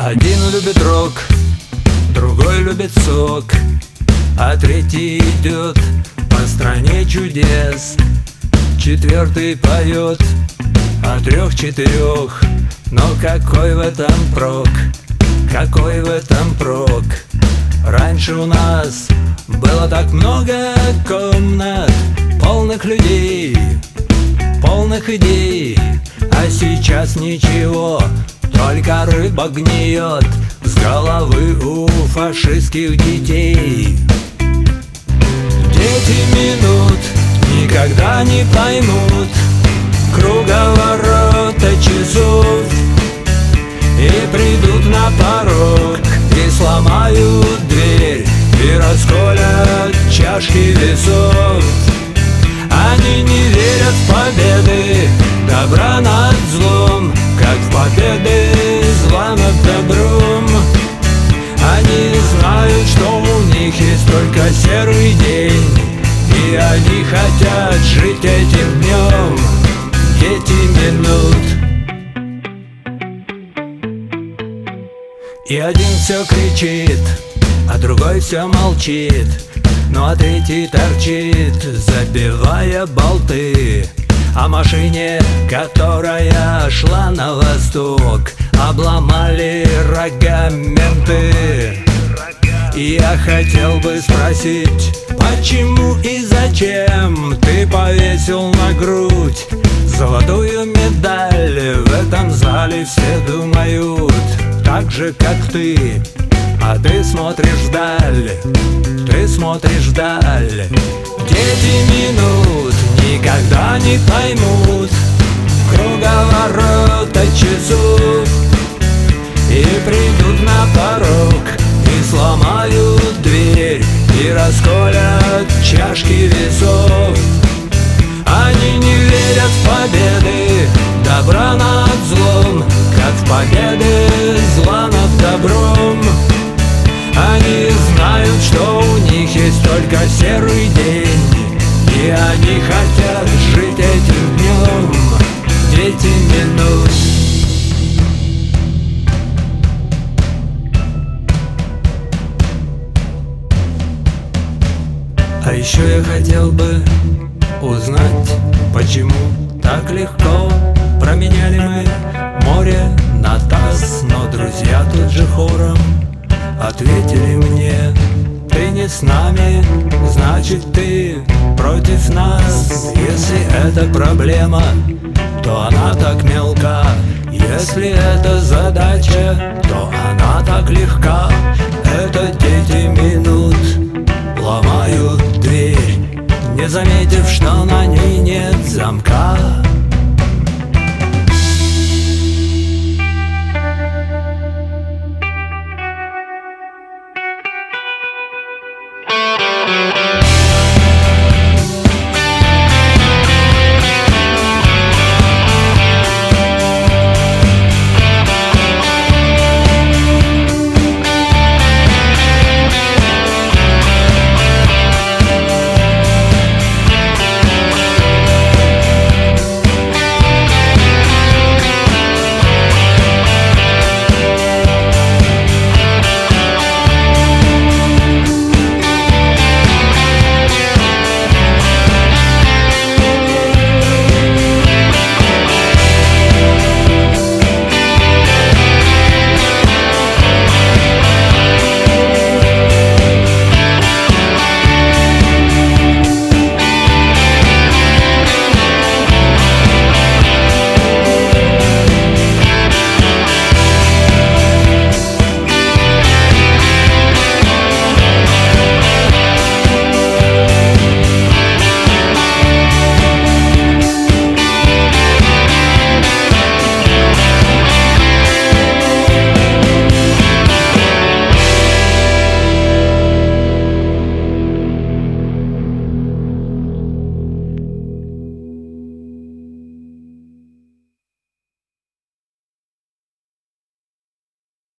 Один любит рок, другой любит сок, а третий идет по стране чудес. Четвертый поет о трех-четырех, но какой в этом прок? Какой в этом прок? Раньше у нас было так много комнат, полных людей, полных идей, а сейчас ничего, только рыба гниет с головы у фашистских детей. Дети минут никогда не поймут круговорота часов, и придут на порог, и сломают дверь, и расколят чашки весов. Они не верят в победы добра над злом, как в победы зла над добром. Они знают, что у них есть только серый день, и они хотят жить этим днем, дети минут. И один все кричит, а другой все молчит, ну а третий торчит, забивая болты. О машине, которая шла на восток, обломали рога менты. И я хотел бы спросить, почему и зачем ты повесил на грудь золотую медаль? В этом зале все думают так же, как ты, а ты смотришь вдаль, ты смотришь вдаль. Дети минут никогда не поймут круговорота часов, и придут на порог, и сломают дверь, и расколят чашки весов. Они не верят в победы добра над злом, как в победы зла над добром. Они знают, что у них есть только серый день, и они хотят жить этим днем, дети минут. А еще я хотел бы узнать, почему так легко променяли мы море на таз, но друзья тут же хором ответили мне: ты не с нами, значит ты против нас. Если это проблема, то она так мелка, если это задача, то она так легка. Это дети минут ломают дверь, не заметив, что на ней нет замка.